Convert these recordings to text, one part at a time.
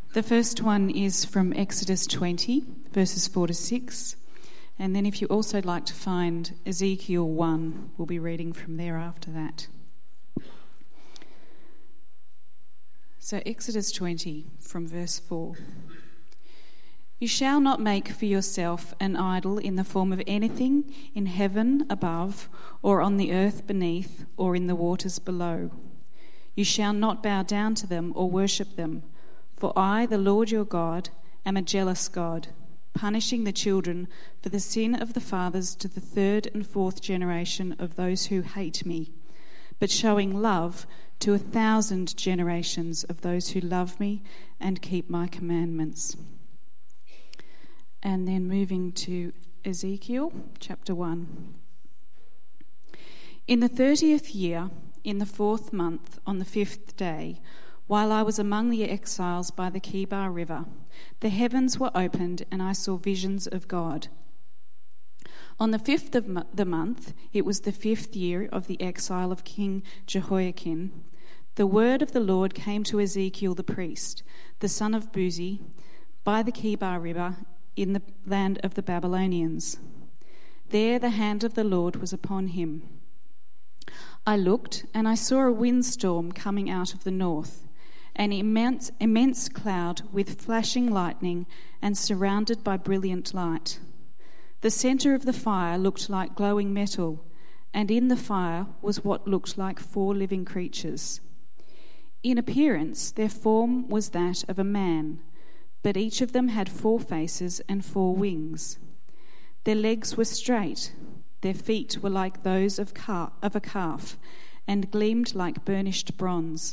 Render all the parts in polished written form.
The first one is from Exodus 20, verses 4 to 6. And then if you also like to find Ezekiel 1, we'll be reading from there after that. So Exodus 20, from verse 4. You shall not make for yourself an idol in the form of anything in heaven above, or on the earth beneath, or in the waters below. You shall not bow down to them or worship them. For I, the Lord your God, am a jealous God, punishing the children for the sin of the fathers to the third and fourth generation of those who hate me, but showing love to 1,000 generations of those who love me and keep my commandments. And then moving to Ezekiel chapter 1. In the 30th year, in the 4th month, on the 5th day, while I was among the exiles by the Chebar River, the heavens were opened and I saw visions of God. On the 5th of the month, it was the 5th year of the exile of King Jehoiakim, the word of the Lord came to Ezekiel the priest, the son of Buzi, by the Chebar River in the land of the Babylonians. There the hand of the Lord was upon him. I looked and I saw a windstorm coming out of the north, an immense cloud with flashing lightning and surrounded by brilliant light. The centre of the fire looked like glowing metal, and in the fire was what looked like 4 living creatures. In appearance, their form was that of a man, but each of them had 4 faces and 4 wings. Their legs were straight, their feet were like those of a calf, and gleamed like burnished bronze.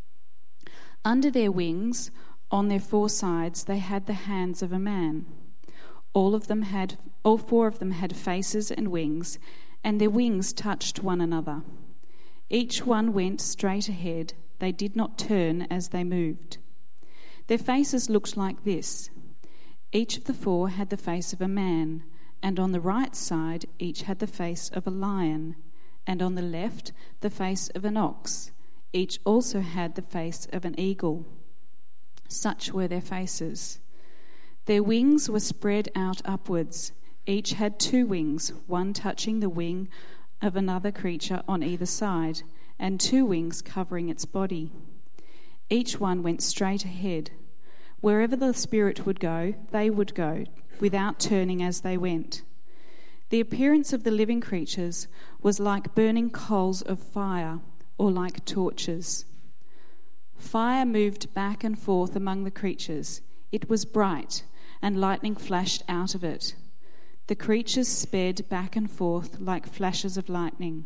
Under their wings, on their 4 sides, they had the hands of a man. All 4 of them had faces and wings, and their wings touched one another. Each one went straight ahead. They did not turn as they moved. Their faces looked like this. Each of the 4 had the face of a man, and on the right side each had the face of a lion, and on the left the face of an ox. Each also had the face of an eagle. Such were their faces. Their wings were spread out upwards. Each had 2 wings, one touching the wing of another creature on either side, and 2 wings covering its body. Each one went straight ahead. Wherever the Spirit would go, they would go, without turning as they went. The appearance of the living creatures was like burning coals of fire, or like torches. Fire moved back and forth among the creatures. It was bright, and lightning flashed out of it. The creatures sped back and forth like flashes of lightning.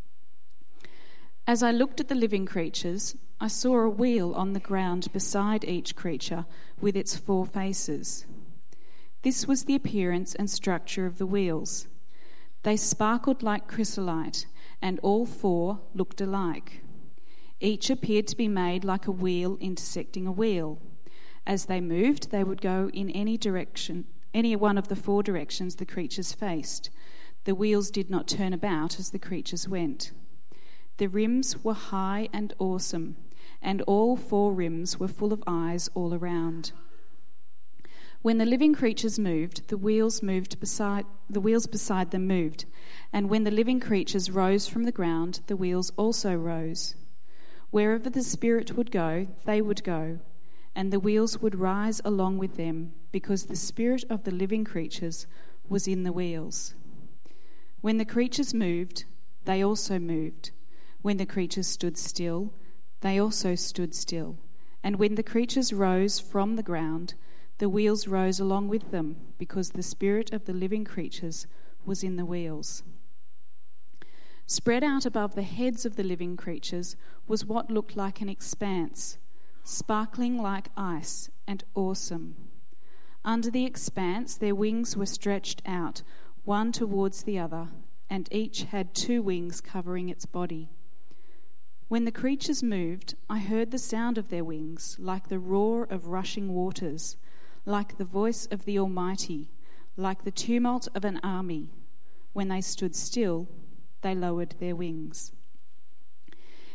As I looked at the living creatures, I saw a wheel on the ground beside each creature with its 4 faces. This was the appearance and structure of the wheels. They sparkled like chrysolite, and all 4 looked alike. Each appeared to be made like a wheel intersecting a wheel. As they moved, they would go in any direction, any one of the 4 directions the creatures faced. The wheels did not turn about as the creatures went. The rims were high and awesome, and all 4 rims were full of eyes all around. When the living creatures moved, the wheels beside them moved, and when the living creatures rose from the ground, the wheels also rose. Wherever the Spirit would go, they would go, and the wheels would rise along with them, because the spirit of the living creatures was in the wheels. When the creatures moved, they also moved. When the creatures stood still, they also stood still. And when the creatures rose from the ground, the wheels rose along with them, because the spirit of the living creatures was in the wheels. Spread out above the heads of the living creatures was what looked like an expanse, sparkling like ice and awesome. Under the expanse, their wings were stretched out, one towards the other, and each had 2 wings covering its body. When the creatures moved, I heard the sound of their wings, like the roar of rushing waters, like the voice of the Almighty, like the tumult of an army. When they stood still, they lowered their wings.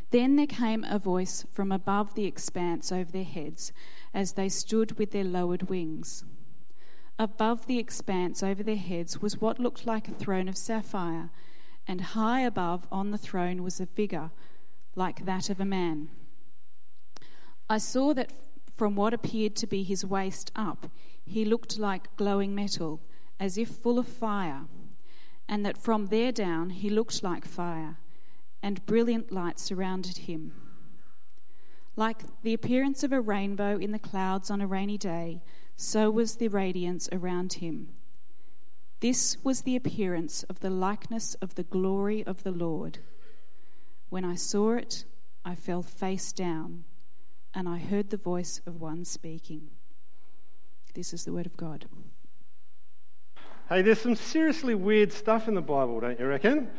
Then there came a voice from above the expanse over their heads as they stood with their lowered wings. Above the expanse over their heads was what looked like a throne of sapphire, and high above on the throne was a figure like that of a man. I saw that from what appeared to be his waist up, he looked like glowing metal, as if full of fire, and that from there down he looked like fire, and brilliant light surrounded him. Like the appearance of a rainbow in the clouds on a rainy day, so was the radiance around him. This was the appearance of the likeness of the glory of the Lord. When I saw it, I fell face down, and I heard the voice of one speaking. This is the word of God. Hey, there's some seriously weird stuff in the Bible, don't you reckon?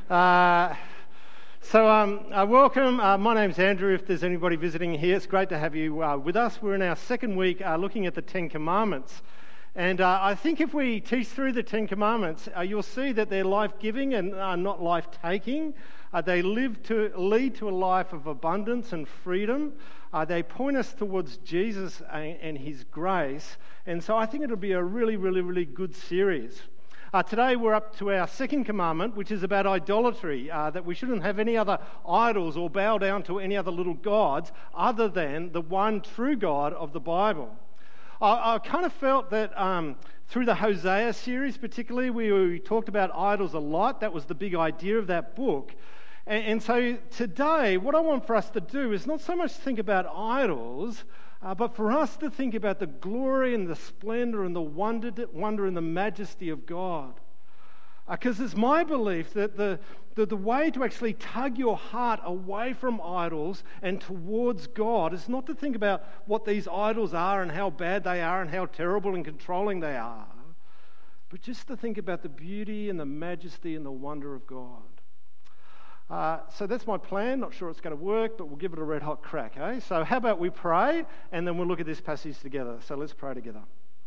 Welcome. My name's Andrew. If there's anybody visiting here, it's great to have you with us. We're in our second week looking at the Ten Commandments. And I think if we teach through the Ten Commandments, you'll see that they're life-giving and not life-taking. They lead to a life of abundance and freedom. They point us towards Jesus and his grace. And so I think it'll be a really, really, really good series. Today we're up to our second commandment, which is about idolatry, that we shouldn't have any other idols or bow down to any other little gods other than the one true God of the Bible. I kind of felt that through the Hosea series particularly, we talked about idols a lot. That was the big idea of that book. And so today, what I want for us to do is not so much think about idols, but for us to think about the glory and the splendor and the wonder and the majesty of God. Because it's my belief that the way to actually tug your heart away from idols and towards God is not to think about what these idols are and how bad they are and how terrible and controlling they are, but just to think about the beauty and the majesty and the wonder of God. So that's my plan. Not sure it's going to work, but we'll give it a red hot crack, eh? So how about we pray, and then we'll look at this passage together. So let's pray together.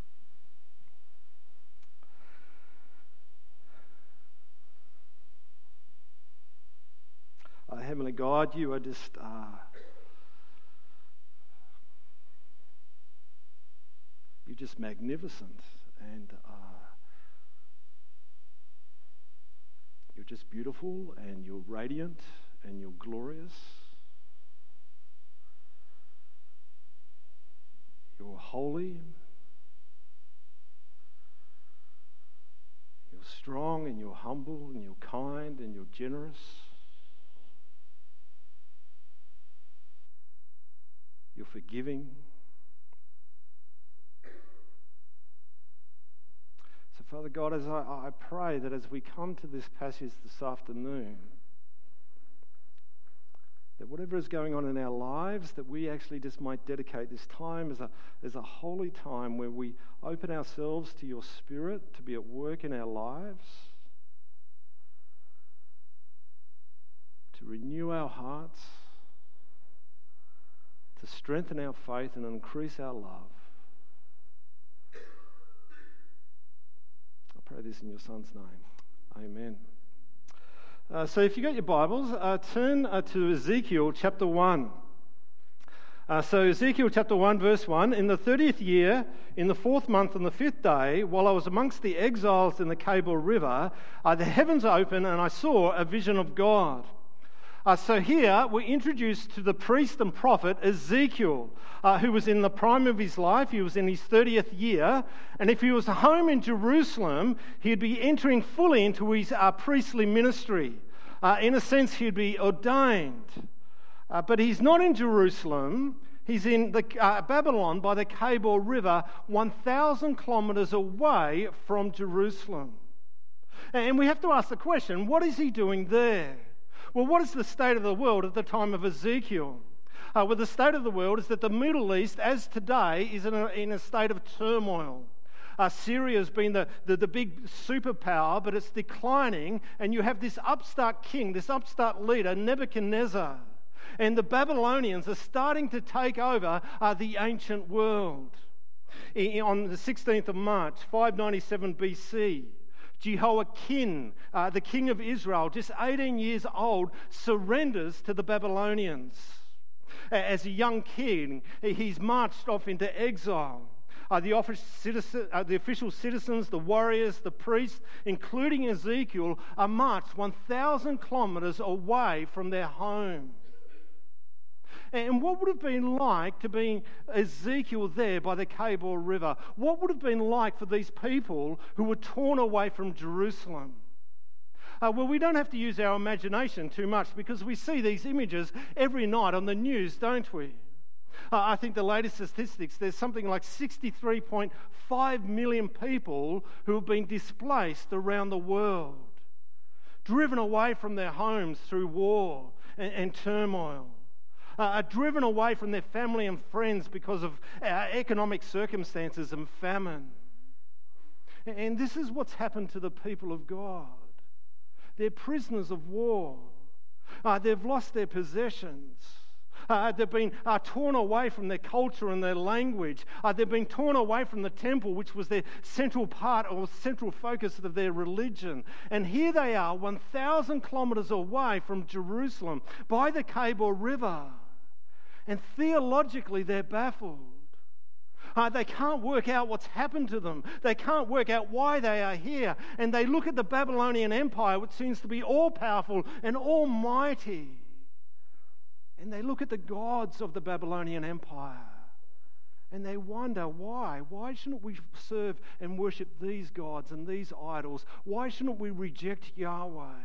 Heavenly God, you are just you're just magnificent, and you're just beautiful, and you're radiant, and you're glorious. You're holy. You're strong, and you're humble, and you're kind, and you're generous. You're forgiving. So, Father God, as I pray that as we come to this passage this afternoon, that whatever is going on in our lives, that we actually just might dedicate this time as a holy time where we open ourselves to your Spirit to be at work in our lives, to renew our hearts, to strengthen our faith and increase our love. I pray this in your Son's name. Amen. So if you got your Bibles, turn to Ezekiel chapter 1. So Ezekiel chapter 1 verse 1, in the 30th year, in the 4th month on the 5th day, while I was amongst the exiles in the Kebor River, the heavens opened and I saw a vision of God. So here we're introduced to the priest and prophet Ezekiel, who was in the prime of his life. He was in his 30th year, and if he was home in Jerusalem, he'd be entering fully into his priestly ministry. In a sense, he'd be ordained. But he's not in Jerusalem. He's in Babylon by the Kebor River, 1,000 kilometers away from Jerusalem. And we have to ask the question, what is he doing there? Well, what is the state of the world at the time of Ezekiel? Well, the state of the world is that the Middle East, as today, is in a state of turmoil. Syria has been the big superpower, but it's declining, and you have this upstart king, this upstart leader, Nebuchadnezzar. And the Babylonians are starting to take over the ancient world. On the 16th of March, 597 BC, Jehoiakim, the king of Israel, just 18 years old, surrenders to the Babylonians. As a young kid, he's marched off into exile. The official citizens, the warriors, the priests, including Ezekiel, are marched 1,000 kilometres away from their home. And what would have been like to be Ezekiel there by the Khabur River? What would have been like for these people who were torn away from Jerusalem? Well, we don't have to use our imagination too much because we see these images every night on the news, don't we? I think the latest statistics, there's something like 63.5 million people who have been displaced around the world, driven away from their homes through war and turmoil, driven away from their family and friends because of economic circumstances and famine. And this is what's happened to the people of God. They're prisoners of war. They've lost their possessions. They've been torn away from their culture and their language. They've been torn away from the temple, which was their central part or central focus of their religion. And here they are, 1,000 kilometres away from Jerusalem, by the Khabur River. And theologically, they're baffled. They can't work out what's happened to them. They can't work out why they are here. And they look at the Babylonian Empire, which seems to be all-powerful and almighty. And they look at the gods of the Babylonian Empire. And they wonder, why? Why shouldn't we serve and worship these gods and these idols? Why shouldn't we reject Yahweh?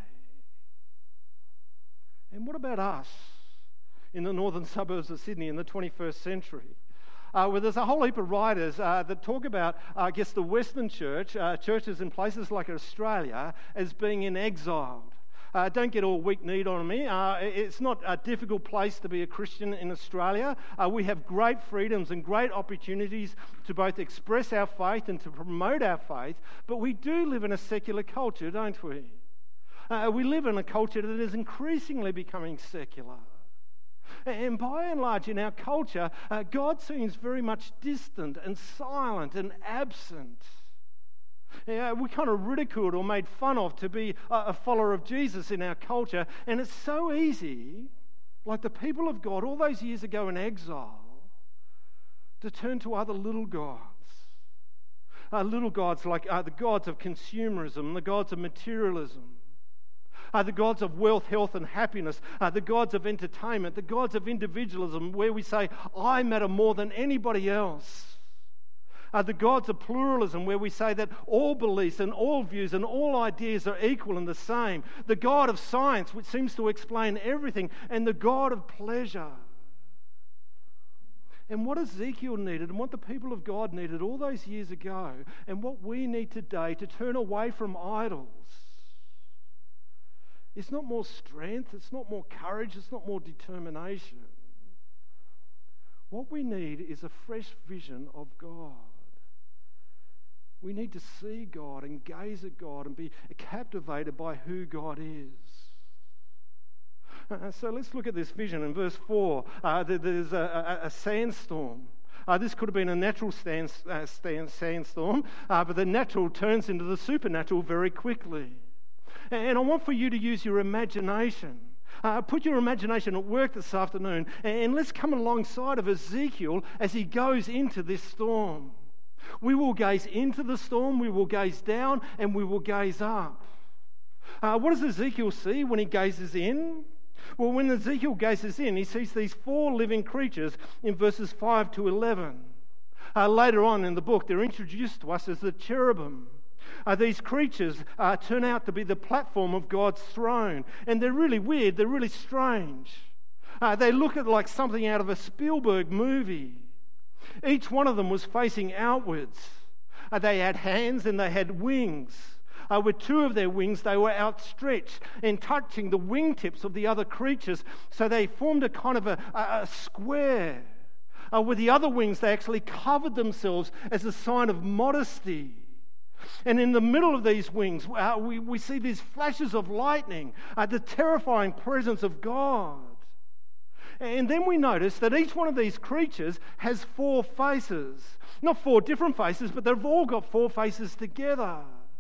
And what about us in the northern suburbs of Sydney in the 21st century? Where there's a whole heap of writers that talk about, the Western church, churches in places like Australia, as being in exile. Don't get all weak-kneed on me. It's not a difficult place to be a Christian in Australia. We have great freedoms and great opportunities to both express our faith and to promote our faith, but we do live in a secular culture, don't we? We live in a culture that is increasingly becoming secular. And by and large, in our culture, God seems very much distant and silent and absent. We're kind of ridiculed or made fun of to be a follower of Jesus in our culture. And it's so easy, like the people of God all those years ago in exile, to turn to other little gods. Little gods like the gods of consumerism, the gods of materialism. The gods of wealth, health and happiness, the gods of entertainment, the gods of individualism, where we say, I matter more than anybody else. The gods of pluralism, where we say that all beliefs and all views and all ideas are equal and the same. The God of science, which seems to explain everything, and the God of pleasure. And what Ezekiel needed and what the people of God needed all those years ago, and what we need today to turn away from idols, it's not more strength, it's not more courage, it's not more determination. What we need is a fresh vision of God. We need to see God and gaze at God and be captivated by who God is. So let's look at this vision. In verse 4, there's a sandstorm. This could have been a natural sandstorm, but the natural turns into the supernatural very quickly. And I want for you to use your imagination. Put your imagination at work this afternoon, and let's come alongside of Ezekiel as he goes into this storm. We will gaze into the storm, we will gaze down, and we will gaze up. What does Ezekiel see when he gazes in? Well, when Ezekiel gazes in, he sees these 4 living creatures in verses 5 to 11. Later on in the book, they're introduced to us as the cherubim. These creatures turn out to be the platform of God's throne, and they're really weird, they're really strange. They look like something out of a Spielberg movie. Each one of them was facing outwards. They had hands and they had wings. With 2 of their wings, they were outstretched and touching the wingtips of the other creatures, so they formed a kind of a square. With the other wings, they actually covered themselves as a sign of modesty. And in the middle of these wings, we see these flashes of lightning, the terrifying presence of God. And then we notice that each one of these creatures has 4 faces. Not 4 different faces, but they've all got 4 faces together.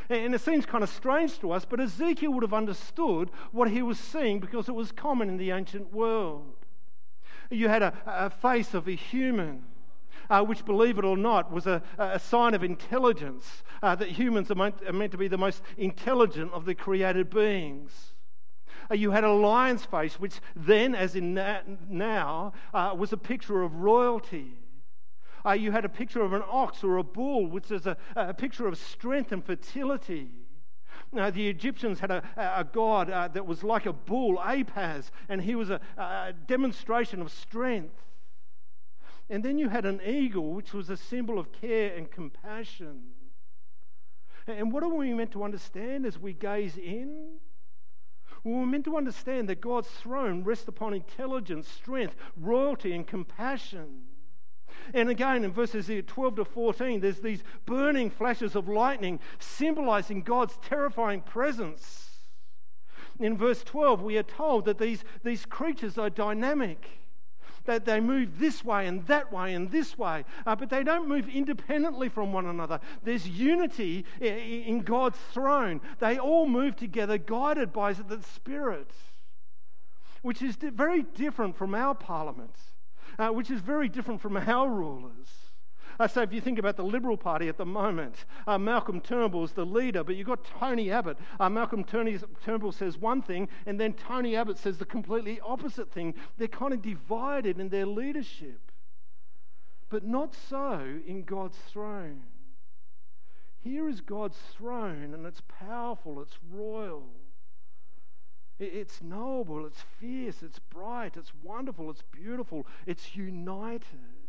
And it seems kind of strange to us, but Ezekiel would have understood what he was seeing because it was common in the ancient world. You had a face of a human, which, believe it or not, was a sign of intelligence, that humans are meant to be the most intelligent of the created beings. You had a lion's face, which then, as in now, was a picture of royalty. You had a picture of an ox or a bull, which is a picture of strength and fertility. The Egyptians had a god that was like a bull, Apaz, and he was a demonstration of strength. And then you had an eagle, which was a symbol of care and compassion. And what are we meant to understand as we gaze in? Well, we're meant to understand that God's throne rests upon intelligence, strength, royalty, and compassion. And again, in verses 12 to 14, there's these burning flashes of lightning symbolizing God's terrifying presence. In verse 12, we are told that these creatures are dynamic, that they move this way and that way and this way, but they don't move independently from one another. There's unity in God's throne. They all move together, guided by the Spirit, which is very different from our parliament. Which is very different from our rulers. So if you think about the Liberal Party at the moment, Malcolm Turnbull is the leader, but you've got Tony Abbott. Malcolm Turnbull says one thing, and then Tony Abbott says the completely opposite thing. They're kind of divided in their leadership. But not so in God's throne. Here is God's throne, and it's powerful, it's royal. It's noble, it's fierce, it's bright, it's wonderful, it's beautiful, it's united.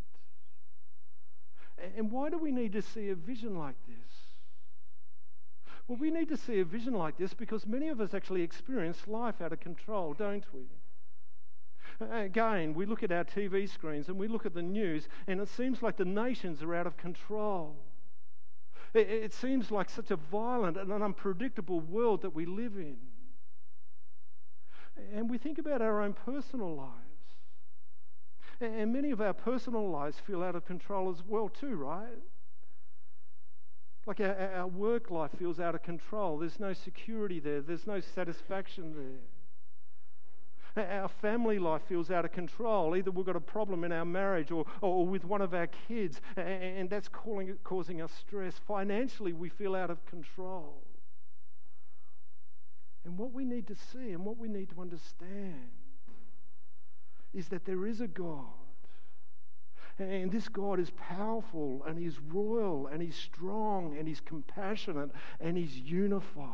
And why do we need to see a vision like this? Well, we need to see a vision like this because many of us actually experience life out of control, don't we? Again, we look at our TV screens and we look at the news, and it seems like the nations are out of control. It seems like such a violent and an unpredictable world that we live in. And we think about our own personal lives. And many of our personal lives feel out of control as well too, right? Like our work life feels out of control. There's no security there. There's no satisfaction there. Our family life feels out of control. Either we've got a problem in our marriage or with one of our kids, and that's causing us stress. Financially, we feel out of control. And what we need to see and what we need to understand is that there is a God. And this God is powerful, and He's royal, and He's strong, and He's compassionate, and He's unified.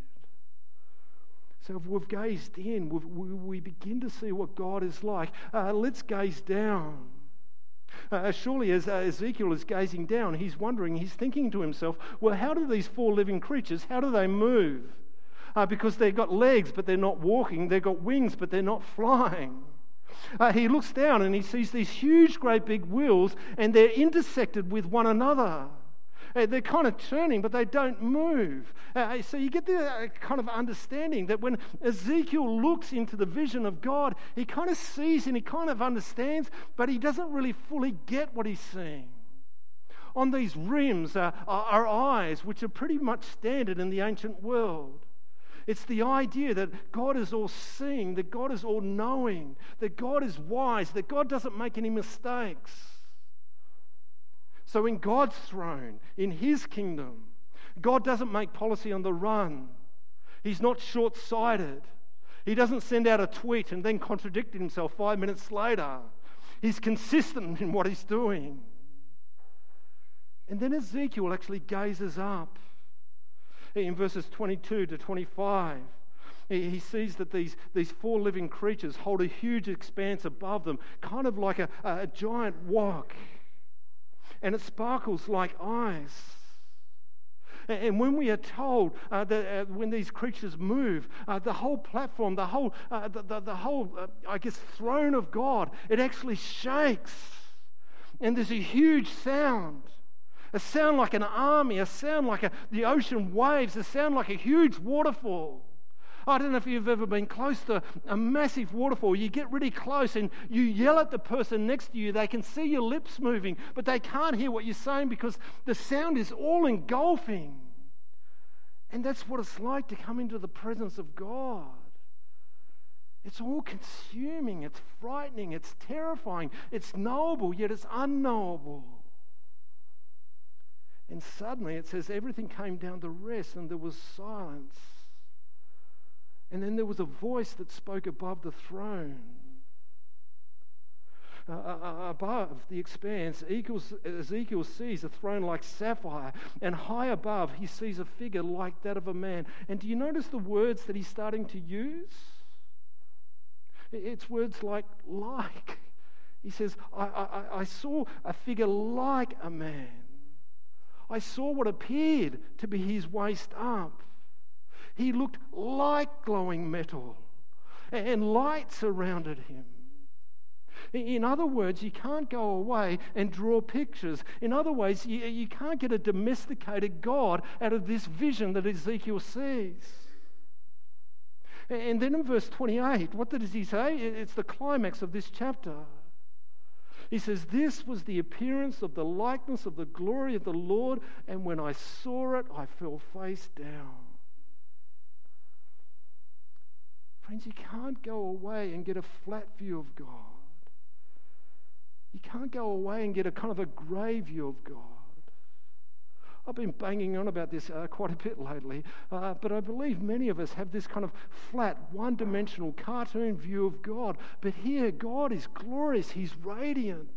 So if we've gazed in, we begin to see what God is like. Let's gaze down. Surely as Ezekiel is gazing down, he's wondering, he's thinking to himself, well, how do these four living creatures, how do they move? Because they've got legs, but they're not walking. They've got wings, but they're not flying. He looks down and he sees these huge, great big wheels, and they're intersected with one another. They're kind of turning, but they don't move. So you get the kind of understanding that when Ezekiel looks into the vision of God, he kind of sees and he kind of understands, but he doesn't really fully get what he's seeing. On these rims are eyes, which are pretty much standard in the ancient world. It's the idea that God is all-seeing, that God is all-knowing, that God is wise, that God doesn't make any mistakes. So in God's throne, in His kingdom, God doesn't make policy on the run. He's not short-sighted. He doesn't send out a tweet and then contradict himself 5 minutes later. He's consistent in what He's doing. And then Ezekiel actually gazes up. In verses 22 to 25, he sees that these four living creatures hold a huge expanse above them, kind of like a giant wok. And it sparkles like eyes. And when we are told that when these creatures move, the whole platform, the whole throne of God, it actually shakes. And there's a huge sound. A sound like an army, a sound like the ocean waves, a sound like a huge waterfall. I don't know if you've ever been close to a massive waterfall. You get really close and you yell at the person next to you. They can see your lips moving, but they can't hear what you're saying because the sound is all engulfing. And that's what it's like to come into the presence of God. It's all consuming, it's frightening, it's terrifying, it's knowable, yet it's unknowable. And suddenly it says everything came down to rest and there was silence. And then there was a voice that spoke above the throne. Above the expanse, Ezekiel sees a throne like sapphire, and high above he sees a figure like that of a man. And do you notice the words that he's starting to use? It's words like. He says, I saw a figure like a man. I saw what appeared to be his waist up. He looked like glowing metal, and light surrounded him. In other words, you can't go away and draw pictures. In other ways, you can't get a domesticated God out of this vision that Ezekiel sees. And then in verse 28, what does he say? It's the climax of this chapter. He says, this was the appearance of the likeness of the glory of the Lord, and when I saw it, I fell face down. Friends, you can't go away and get a flat view of God. You can't go away and get a kind of a grey view of God. I've been banging on about this quite a bit lately, but I believe many of us have this kind of flat, one-dimensional, cartoon view of God. But here, God is glorious. He's radiant.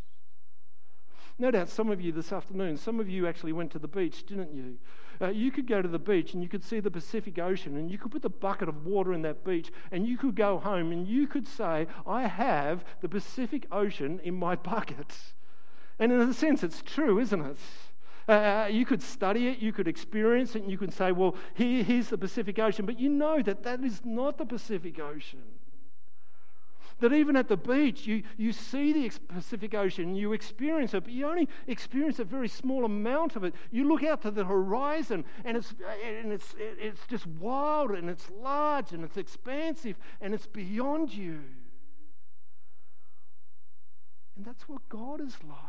No doubt some of you this afternoon, some of you actually went to the beach, didn't you? You could go to the beach and you could see the Pacific Ocean, and you could put the bucket of water in that beach, and you could go home and you could say, I have the Pacific Ocean in my bucket. And in a sense, it's true, isn't it? You could study it, you could experience it, and you could say, well, here's the Pacific Ocean. But you know that is not the Pacific Ocean. That even at the beach, you see the Pacific Ocean, you experience it, but you only experience a very small amount of it. You look out to the horizon, and it's just wild, and it's large, and it's expansive, and it's beyond you. And that's what God is like.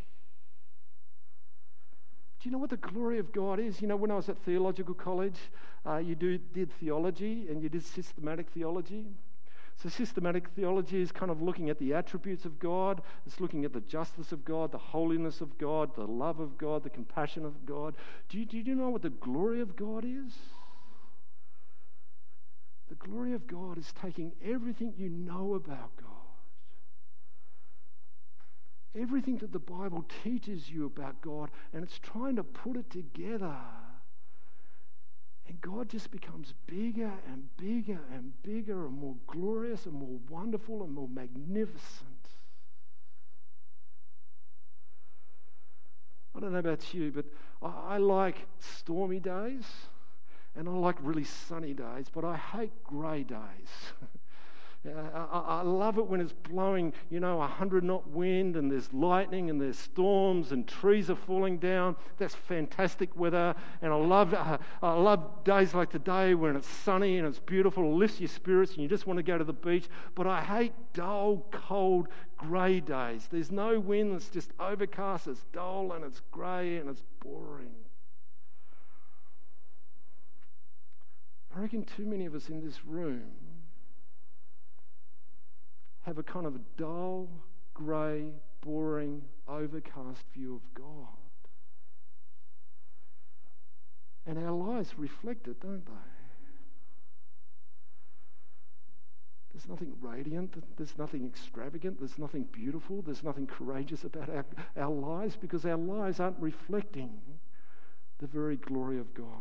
Do you know what the glory of God is? You know, when I was at theological college, you did theology and you did systematic theology. So systematic theology is kind of looking at the attributes of God. It's looking at the justice of God, the holiness of God, the love of God, the compassion of God. Do you know what the glory of God is? The glory of God is taking everything you know about God, everything that the Bible teaches you about God, and it's trying to put it together. And God just becomes bigger and bigger and bigger and more glorious and more wonderful and more magnificent. I don't know about you, but I like stormy days and I like really sunny days, but I hate grey days. I love it when it's blowing, 100-knot wind and there's lightning and there's storms and trees are falling down. That's fantastic weather. And I love days like today when it's sunny and it's beautiful. It lifts your spirits and you just want to go to the beach. But I hate dull, cold, grey days. There's no wind. It's just overcast. It's dull and it's grey and it's boring. I reckon too many of us in this room have a kind of a dull, grey, boring, overcast view of God. And our lives reflect it, don't they? There's nothing radiant, there's nothing extravagant, there's nothing beautiful, there's nothing courageous about our lives, because our lives aren't reflecting the very glory of God.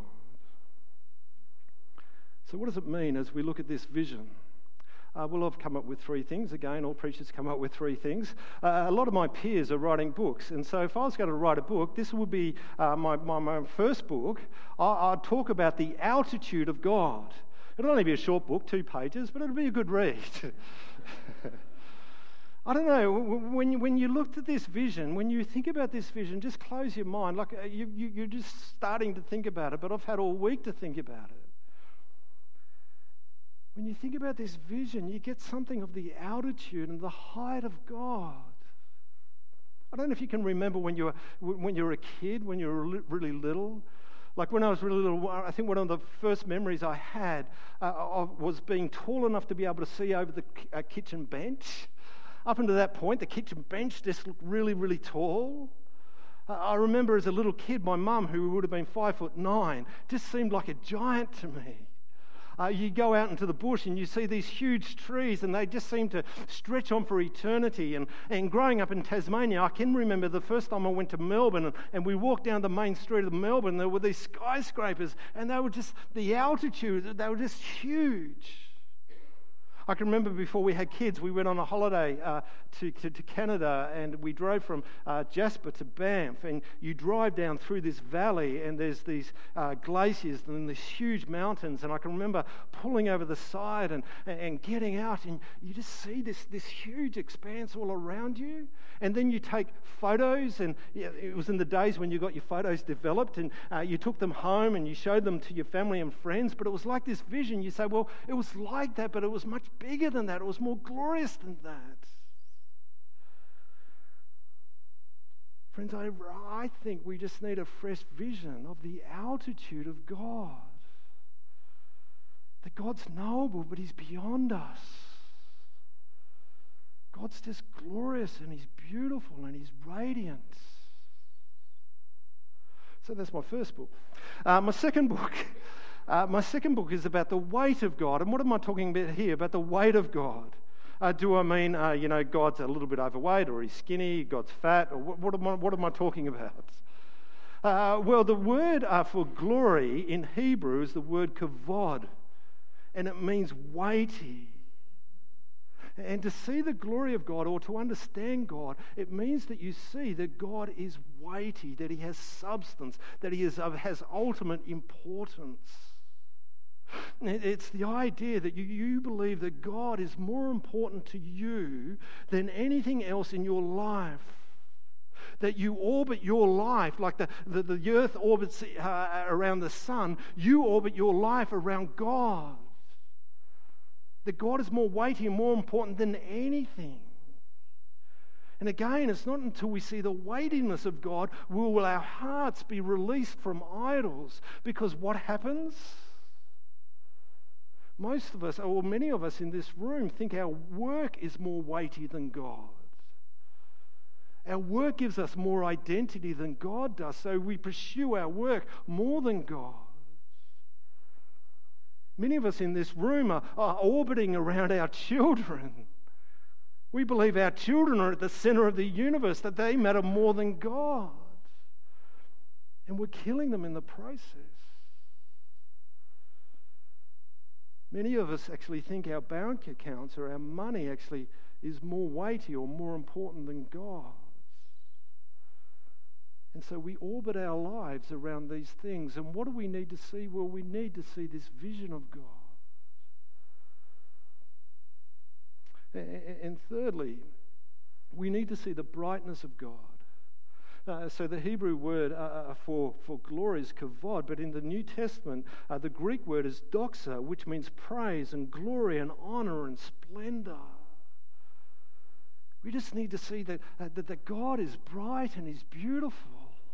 So what does it mean as we look at this vision? Well, I've come up with three things. Again, all preachers come up with three things. A lot of my peers are writing books, and so if I was going to write a book, this would be my first book. I'd talk about the altitude of God. It'll only be a short book, 2 pages, but it'll be a good read. I don't know, when you looked at this vision, when you think about this vision, just close your mind. Like you're just starting to think about it, but I've had all week to think about it. When you think about this vision, you get something of the altitude and the height of God. I don't know if you can remember when you were a kid, when you were really little. Like when I was really little, I think one of the first memories I had was being tall enough to be able to see over the kitchen bench. Up until that point, the kitchen bench just looked really, really tall. I remember as a little kid, my mum, who would have been 5'9", just seemed like a giant to me. You go out into the bush and you see these huge trees and they just seem to stretch on for eternity. And growing up in Tasmania, I can remember the first time I went to Melbourne and we walked down the main street of Melbourne. There were these skyscrapers and they were just, the altitude, they were just huge. I can remember before we had kids, we went on a holiday to Canada and we drove from Jasper to Banff, and you drive down through this valley and there's these glaciers and these huge mountains, and I can remember pulling over the side and getting out, and you just see this huge expanse all around you, and then you take photos, and it was in the days when you got your photos developed, and you took them home and you showed them to your family and friends, but it was like this vision. You say, well, it was like that, but it was much bigger than that. It was more glorious than that. Friends, I think we just need a fresh vision of the altitude of God. That God's knowable, but He's beyond us. God's just glorious and He's beautiful and He's radiant. So that's my first book. My second book is about the weight of God. And what am I talking about here? About the weight of God. Do I mean, God's a little bit overweight, or He's skinny, God's fat, or what am I talking about? Well, the word for glory in Hebrew is the word kavod, and it means weighty. And to see the glory of God, or to understand God, it means that you see that God is weighty, that He has substance, that He has ultimate importance. It's the idea that you believe that God is more important to you than anything else in your life. That you orbit your life like the earth orbits around the sun, you orbit your life around God. That God is more weighty and more important than anything. And again, it's not until we see the weightiness of God will our hearts be released from idols. Because what happens? Most of us, or many of us in this room, think our work is more weighty than God. Our work gives us more identity than God does, so we pursue our work more than God. Many of us in this room are orbiting around our children. We believe our children are at the center of the universe, that they matter more than God. And we're killing them in the process. Many of us actually think our bank accounts or our money actually is more weighty or more important than God. And so we orbit our lives around these things. And what do we need to see? Well, we need to see this vision of God. And thirdly, we need to see the brightness of God. So the Hebrew word for glory is kavod, but in the New Testament, the Greek word is doxa, which means praise and glory and honor and splendor. We just need to see that God is bright and He's beautiful.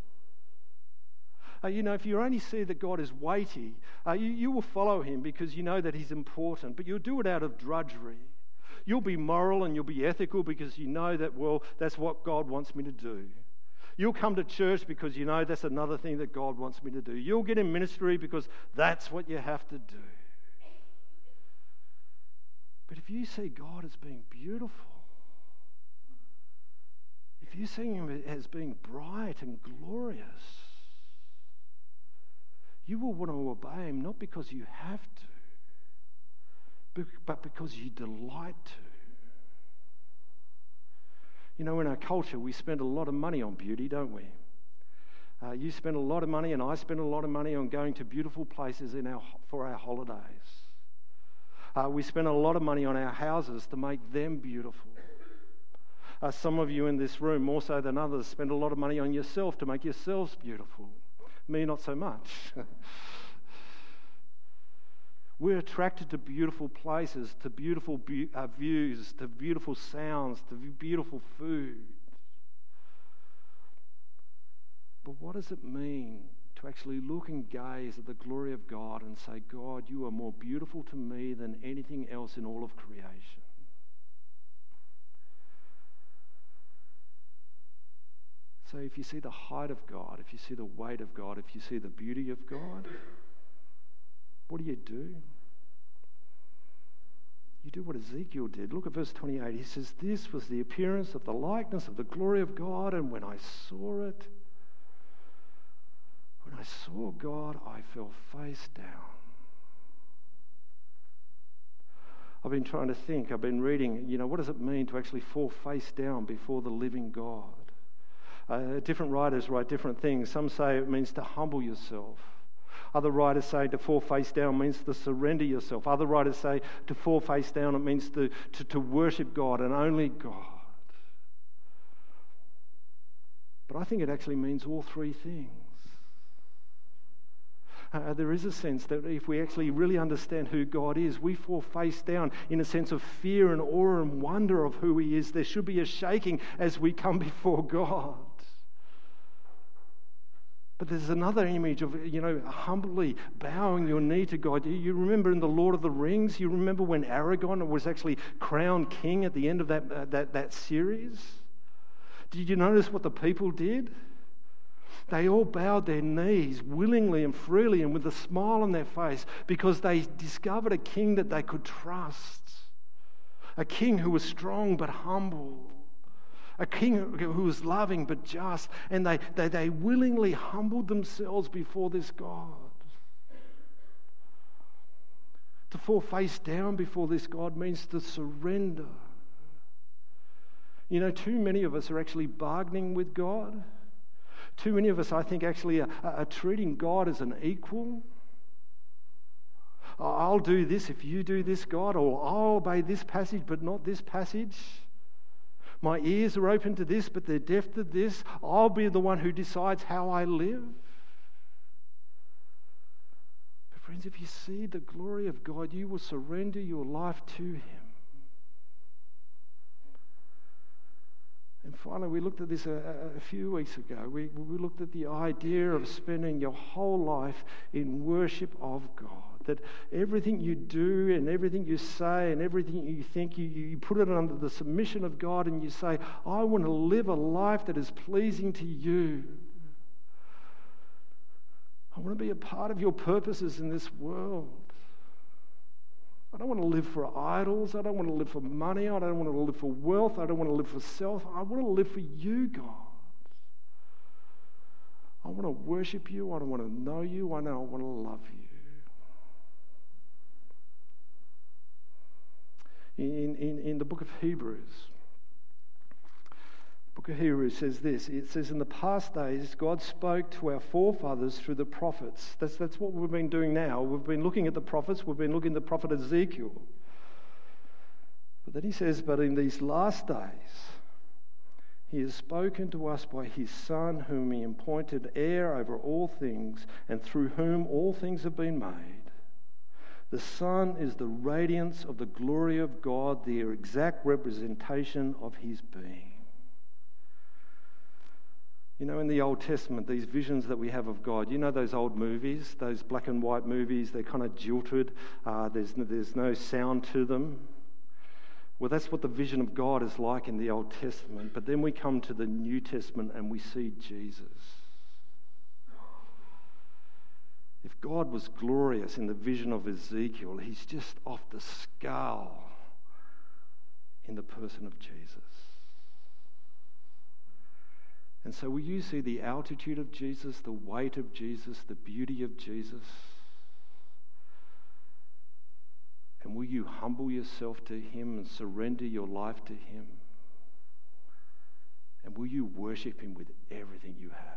If you only see that God is weighty, you will follow Him because you know that He's important, but you'll do it out of drudgery. You'll be moral and you'll be ethical because you know that, well, that's what God wants me to do. You'll come to church because you know that's another thing that God wants me to do. You'll get in ministry because that's what you have to do. But if you see God as being beautiful, if you see Him as being bright and glorious, you will want to obey Him not because you have to, but because you delight to. In our culture, we spend a lot of money on beauty, don't we? You spend a lot of money, and I spend a lot of money on going to beautiful places for our holidays. We spend a lot of money on our houses to make them beautiful. Some of you in this room, more so than others, spend a lot of money on yourself to make yourselves beautiful. Me, not so much. We're attracted to beautiful places, to beautiful views, to beautiful sounds, to beautiful food. But what does it mean to actually look and gaze at the glory of God and say, God, you are more beautiful to me than anything else in all of creation. So if you see the height of God, if you see the weight of God, if you see the beauty of God, what do? You do what Ezekiel did. Look at verse 28. He says, this was the appearance of the likeness of the glory of God, and when I saw God, I fell face down. I've been trying to think, I've been reading, what does it mean to actually fall face down before the living God? Different writers write different things. Some say it means to humble yourself. Other writers say to fall face down means to surrender yourself. Other writers say to fall face down, it means to worship God and only God. But I think it actually means all three things. There is a sense that if we actually really understand who God is, we fall face down in a sense of fear and awe and wonder of who He is. There should be a shaking as we come before God. But there's another image of, humbly bowing your knee to God. You remember in The Lord of the Rings, you remember when Aragorn was actually crowned king at the end of that series? Did you notice what the people did? They all bowed their knees willingly and freely and with a smile on their face because they discovered a king that they could trust. A king who was strong but humble. A king who was loving but just. And they willingly humbled themselves before this God. To fall face down before this God means to surrender. Too many of us are actually bargaining with God. Too many of us, I think, actually are treating God as an equal. I'll do this if you do this, God, or I'll obey this passage but not this passage. My ears are open to this, but they're deaf to this. I'll be the one who decides how I live. But friends, if you see the glory of God, you will surrender your life to Him. And finally, we looked at this a few weeks ago. We looked at the idea of spending your whole life in worship of God. That everything you do and everything you say and everything you think, you put it under the submission of God and you say, I want to live a life that is pleasing to you. I want to be a part of your purposes in this world. I don't want to live for idols. I don't want to live for money. I don't want to live for wealth. I don't want to live for self. I want to live for you, God. I want to worship you. I want to know you. I want to love you. In the book of Hebrews, says this. It says, in the past days, God spoke to our forefathers through the prophets. That's what we've been doing now. We've been looking at the prophets. We've been looking at the prophet Ezekiel. But then he says, but in these last days, He has spoken to us by His Son, whom He appointed heir over all things, and through whom all things have been made. The Son is the radiance of the glory of God, the exact representation of His being. In the Old Testament, these visions that we have of God, those old movies, those black and white movies, they're kind of jilted, there's no sound to them. Well, that's what the vision of God is like in the Old Testament. But then we come to the New Testament and we see Jesus. If God was glorious in the vision of Ezekiel, He's just off the scale in the person of Jesus. And so will you see the altitude of Jesus, the weight of Jesus, the beauty of Jesus? And will you humble yourself to Him and surrender your life to Him? And will you worship Him with everything you have?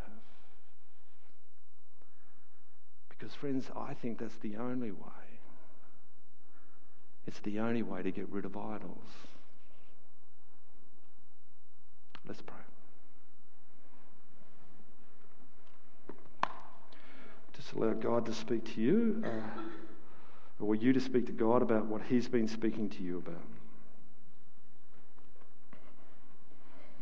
Because, friends, I think that's the only way. It's the only way to get rid of idols. Let's pray. Just allow God to speak to you, or you to speak to God about what He's been speaking to you about.